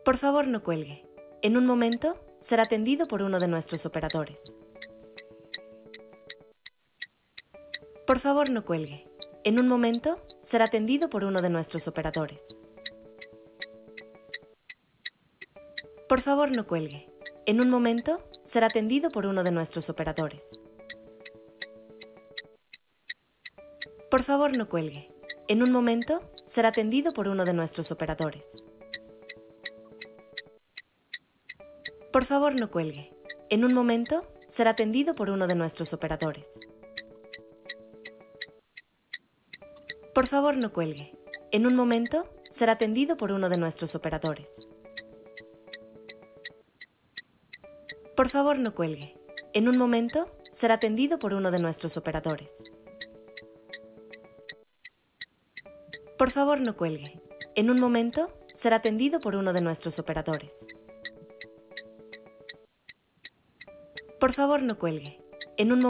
Por favor, no cuelgue. En un momento, será atendido por uno de nuestros operadores. Por favor, no cuelgue. En un momento, será atendido por uno de nuestros operadores. Por favor, no cuelgue. En un momento, será atendido por uno de nuestros operadores. Por favor, no cuelgue. En un momento, será atendido por uno de nuestros operadores. Por favor, no cuelgue. En un momento, será atendido por uno de nuestros operadores. Por favor, no cuelgue. En un momento, será atendido por uno de nuestros operadores. Por favor, no cuelgue. En un momento, será atendido por uno de nuestros operadores. Por favor, no cuelgue. En un momento, será atendido por uno de nuestros operadores. Por favor, no cuelgue. En un